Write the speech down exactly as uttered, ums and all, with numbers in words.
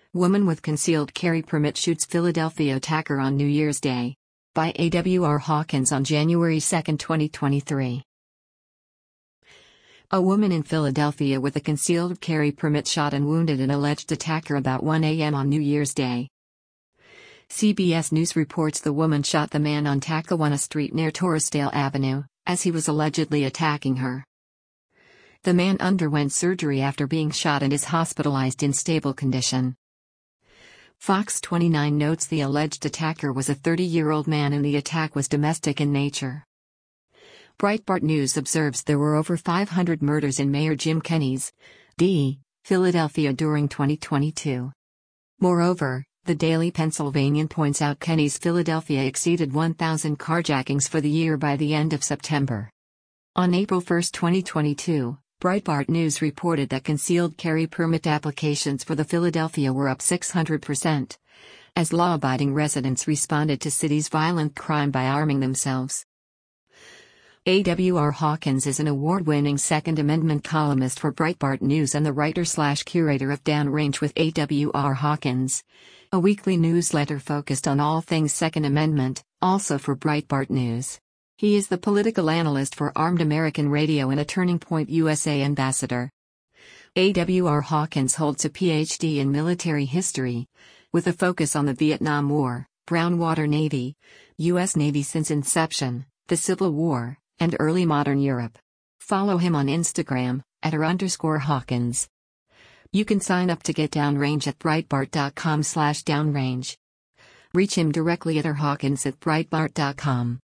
Woman with concealed carry permit shoots Philadelphia attacker on New Year's Day. By A W R Hawkins on January second, twenty twenty-three. A woman in Philadelphia with a concealed carry permit shot and wounded an alleged attacker about one a m on New Year's Day. C B S News reports the woman shot the man on Talcahuano Street near Torresdale Avenue, as he was allegedly attacking her. The man underwent surgery after being shot and is hospitalized in stable condition. Fox twenty-nine notes the alleged attacker was a thirty-year-old man and the attack was domestic in nature. Breitbart News observes there were over five hundred murders in Mayor Jim Kenney's D. Philadelphia during twenty twenty-two. Moreover, the Daily Pennsylvanian points out Kenney's Philadelphia exceeded one thousand carjackings for the year by the end of September. On April first, twenty twenty-two, Breitbart News reported that concealed carry permit applications for the Philadelphia were up six hundred percent, as law-abiding residents responded to city's violent crime by arming themselves. A W R Hawkins is an award-winning Second Amendment columnist for Breitbart News and the writer-slash-curator of Downrange with A W R Hawkins, a weekly newsletter focused on all things Second Amendment, also for Breitbart News. He is the political analyst for Armed American Radio and a Turning Point U S A ambassador. A W R Hawkins holds a P H D in military history, with a focus on the Vietnam War, Brown Water Navy, U S Navy since inception, the Civil War, and early modern Europe. Follow him on Instagram, at r underscore Hawkins. You can sign up to get Downrange at breitbart dot com slash downrange. Reach him directly at r hawkins at breitbart dot com.